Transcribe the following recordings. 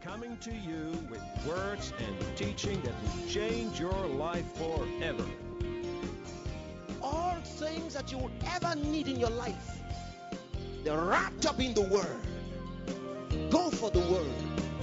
coming to you with words and teaching that will change your life forever. All things that you would ever need in your life, they're wrapped up in the Word. Go for the Word.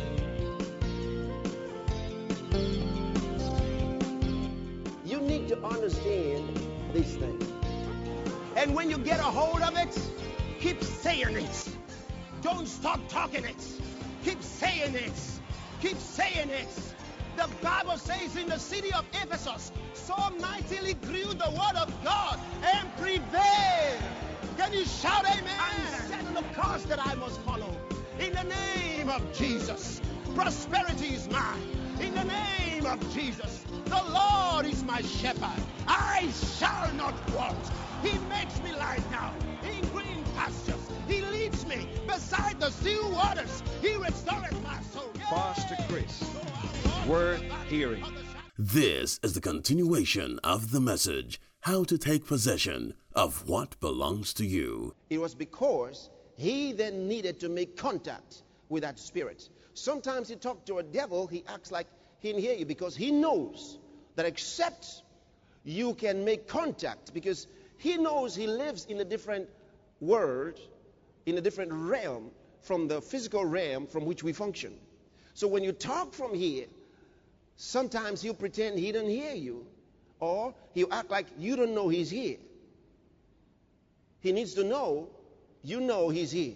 You need to understand these things. And when you get a hold of it, keep saying it. Don't stop talking it. Keep saying it. Keep saying it. The Bible says in the city of Ephesus, so mightily grew the word of God and prevailed. Can you shout amen? I'm setting the course that I must follow. In the name of Jesus, prosperity is mine. In the name of Jesus, the Lord is my shepherd. I shall not want. He makes me lie down in green pastures. He leads me beside the still waters. He restoreth my soul. Pastor Chris, worth hearing. This is the continuation of the message, How to Take Possession of What Belongs to You. It was because he then needed to make contact with that spirit. Sometimes you talk to a devil, he acts like he didn't hear you because he knows that except you can make contact, because he knows he lives in a different world, in a different realm from the physical realm from which we function. So when you talk from here, sometimes he'll pretend he doesn't hear you, or he'll act like you don't know he's here. He needs to know you know he's here.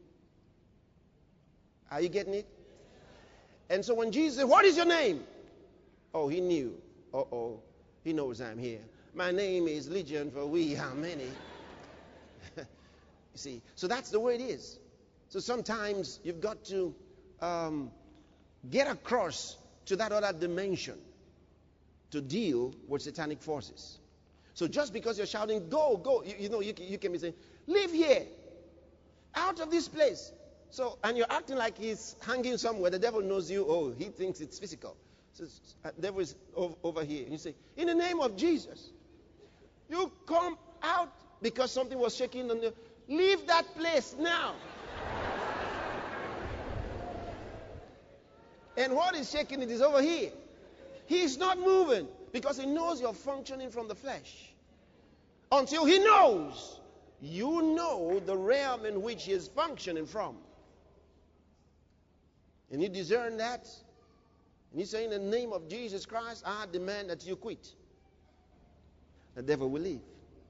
Are you getting it? And so when Jesus said, "What is your name?" Oh, he knew. Uh-oh, he knows I'm here. My name is Legion, for we are many. You see, so that's the way it is. So sometimes you've got to get across to that other dimension to deal with satanic forces. So just because you're shouting, "Go, go," you can be saying, "Leave here, out of this place." So, and you're acting like he's hanging somewhere. The devil knows you. Oh, he thinks it's physical. So the devil is over here. And you say, "In the name of Jesus, you come out," because something was shaking on the. Leave that place now. And what is shaking it is over here. He's not moving because he knows you're functioning from the flesh. Until he knows, you know the realm in which he is functioning from. And you discern that. And you say, "In the name of Jesus Christ, I demand that you quit." The devil will leave.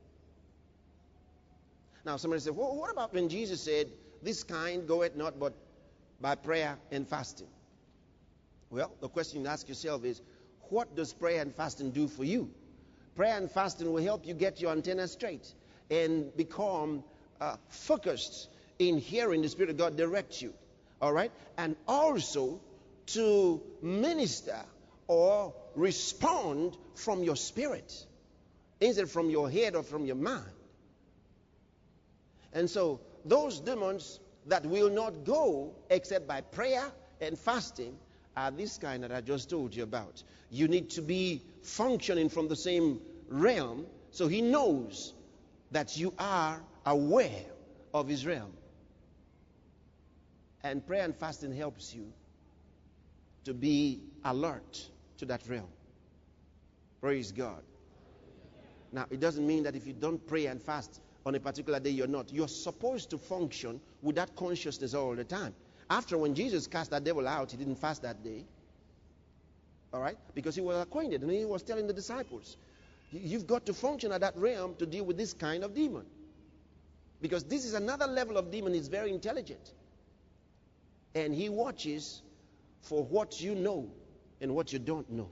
Now somebody said, "Well, what about when Jesus said, 'This kind goeth not but by prayer and fasting'?" Well, the question you ask yourself is, what does prayer and fasting do for you? Prayer and fasting will help you get your antenna straight and become focused in hearing the Spirit of God direct you. All right? And also to minister or respond from your spirit instead from your head or from your mind. And so those demons that will not go except by prayer and fasting are this kind that I just told you about. You need to be functioning from the same realm so he knows that you are aware of his realm. And prayer and fasting helps you to be alert to that realm. Praise God. Now, it doesn't mean that if you don't pray and fast on a particular day, you're not. You're supposed to function with that consciousness all the time. After, when Jesus cast that devil out, he didn't fast that day. All right? Because he was acquainted, and he was telling the disciples, you've got to function at that realm to deal with this kind of demon. Because this is another level of demon. He's very intelligent. And he watches for what you know and what you don't know.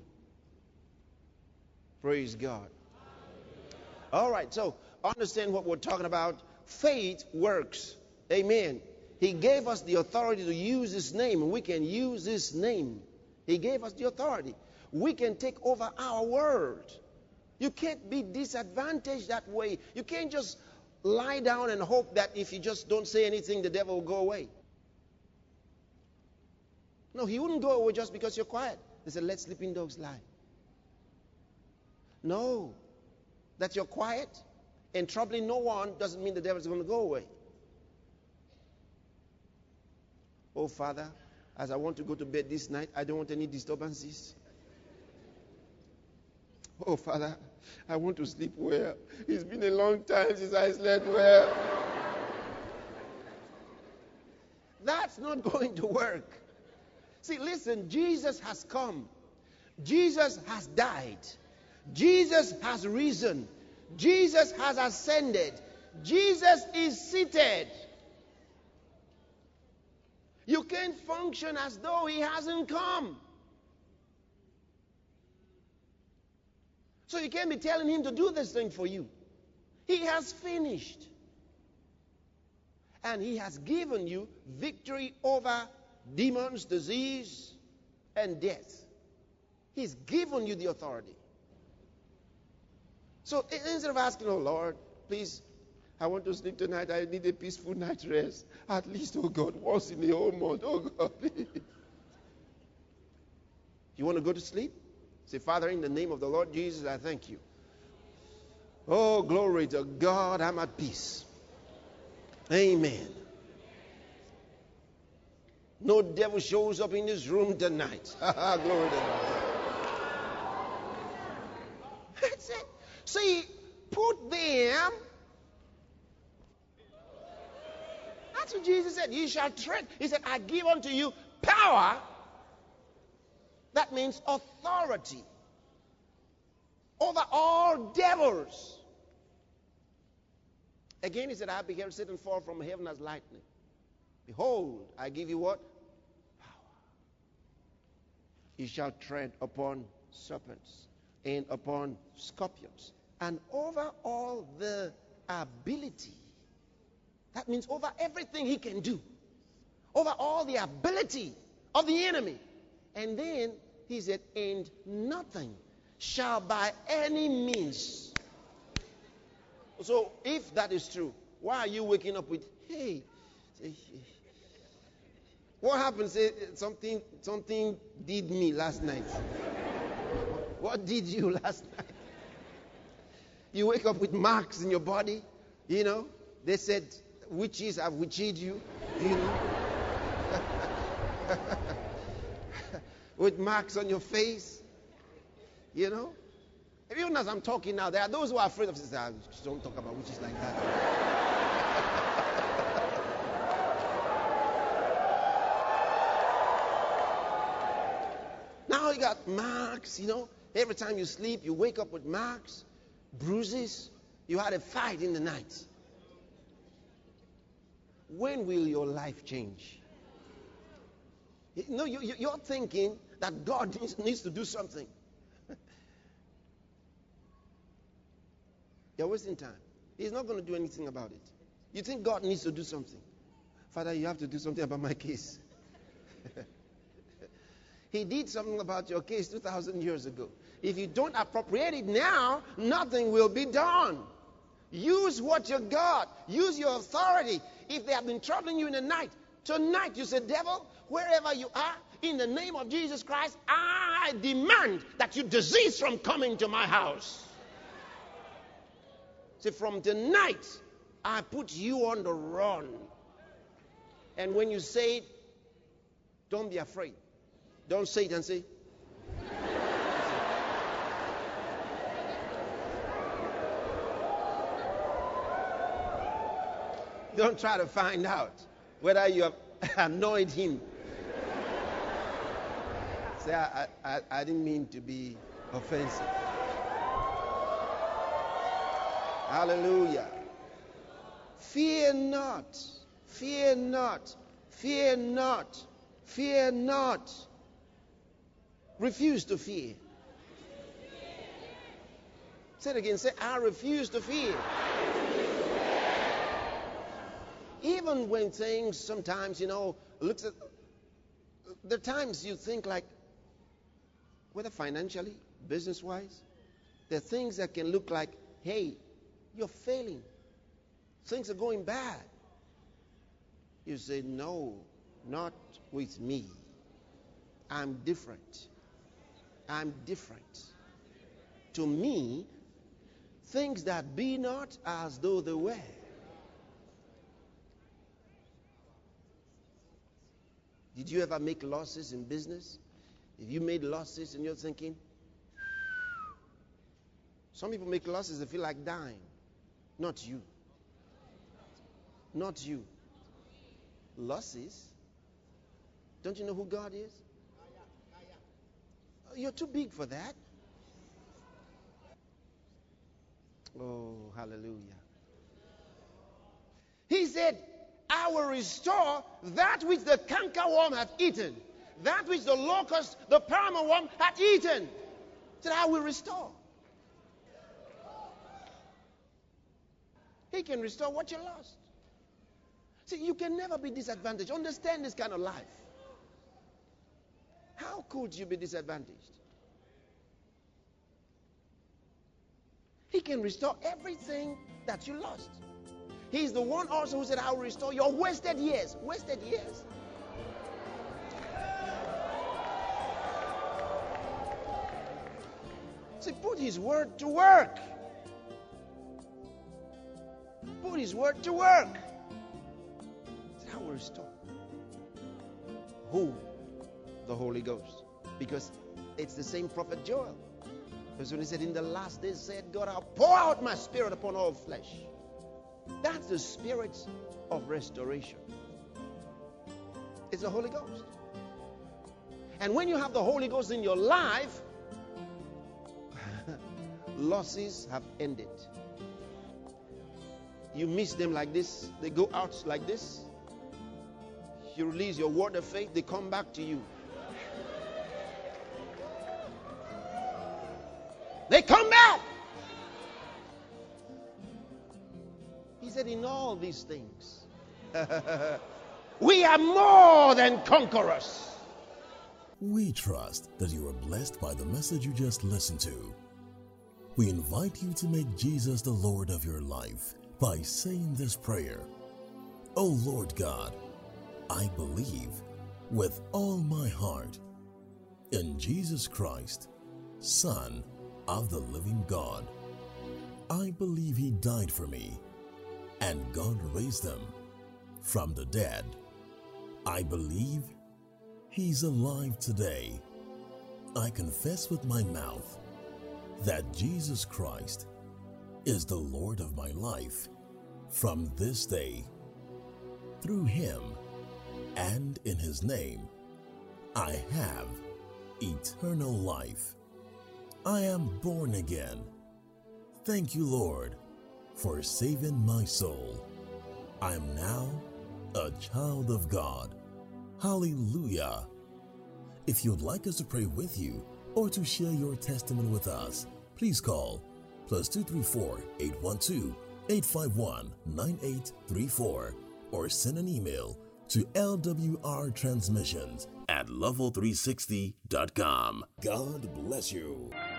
Praise God. All right, so understand what we're talking about. Faith works. Amen. He gave us the authority to use his name, and we can use his name. He gave us the authority. We can take over our world. You can't be disadvantaged that way. You can't just lie down and hope that if you just don't say anything, the devil will go away. No, he wouldn't go away just because you're quiet. They said, "Let sleeping dogs lie." No. That you're quiet and troubling no one doesn't mean the devil's going to go away. Oh, Father, As I want to go to bed this night, I don't want any disturbances. Oh, Father, I want to sleep well. It's been a long time since I slept well. That's not going to work. See, listen, Jesus has come. Jesus has died. Jesus has risen. Jesus has ascended. Jesus is seated. You can't function as though he hasn't come. So you can't be telling him to do this thing for you. He has finished. And he has given you victory over demons, disease, and death. He's given you the authority. So instead of asking, oh Lord, please, I want to sleep tonight. I need a peaceful night rest. At least, oh God, once in the whole month. Oh God, please. You want to go to sleep? Say, Father, in the name of the Lord Jesus, I thank you. Oh, glory to God, I'm at peace. Amen. No devil shows up in this room tonight. Glory to God. That's it. See, put them. That's what Jesus said. You shall tread. He said, I give unto you power. That means authority over all devils. Again, he said, I beheld Satan fall from heaven as lightning. Behold, I give you what? Power. You shall tread upon serpents and upon scorpions and over all the ability. That means over everything he can do. Over all the ability of the enemy. And then he said, and nothing shall by any means. So if that is true, why are you waking up with, hey, what happened? Say, something did me last night. What did you last night? You wake up with marks in your body, you know. They said, witches have witched you, you know. With marks on your face, you know. Even as I'm talking now, there are those who are afraid of this. Don't talk about witches like that. Now you got marks, you know. Every time you sleep, you wake up with marks, bruises. You had a fight in the night. When will your life change? You know, you're thinking that God needs to do something. You're wasting time. He's not going to do anything about it. You think God needs to do something. Father, you have to do something about my case. He did something about your case 2,000 years ago. If you don't appropriate it now, nothing will be done. Use what you got. Use your authority. If they have been troubling you in the night, tonight you say, devil, wherever you are, in the name of Jesus Christ, I demand that you disease from coming to my house. Say, from tonight, I put you on the run. And when you say it, don't be afraid. Don't say it and say, don't try to find out whether you have annoyed him. Say, I didn't mean to be offensive. Hallelujah. Fear not. Fear not. Fear not. Fear not. Refuse to fear. Say it again. Say, I refuse to fear. Even when things sometimes, you know, looks at the times you think like, whether financially, business-wise, there are things that can look like, hey, you're failing. Things are going bad. You say, no, not with me. I'm different. I'm different. To me, things that be not as though they were. Did you ever make losses in business? If you made losses and you're thinking, some people make losses, they feel like dying. Not you. Not you. Losses? Don't you know who God is? You're too big for that. Oh, hallelujah. He said, I will restore that which the cankerworm hath eaten, that which the locust, the palmer worm hath eaten. He said, I will restore. He can restore what you lost. See, you can never be disadvantaged. Understand this kind of life. How could you be disadvantaged? He can restore everything that you lost. He's the one also who said, I will restore your wasted years. Wasted years. See, put his word to work. Put his word to work. He said, I will restore. Who? The Holy Ghost. Because it's the same prophet Joel. Because when he said, in the last days, said God, I'll pour out my spirit upon all flesh. That's the spirit of restoration. It's the Holy Ghost. And when you have the Holy Ghost in your life, losses have ended. You miss them like this. They go out like this. You release your word of faith. They come back to you. They come back. He said, in all these things, we are more than conquerors. We trust that you are blessed by the message you just listened to. We invite you to make Jesus the Lord of your life by saying this prayer. Oh Lord God, I believe with all my heart in Jesus Christ, Son of the living God. I believe he died for me and God raised him from the dead. I believe he's alive today. I confess with my mouth that Jesus Christ is the Lord of my life from this day. Through him and in his name, I have eternal life. I am born again. Thank you, Lord, for saving my soul. I am now a child of God. Hallelujah. If you'd like us to pray with you or to share your testimony with us, please call +234 812 851-9834 or send an email to lwrtransmissions@level360.com. God bless you.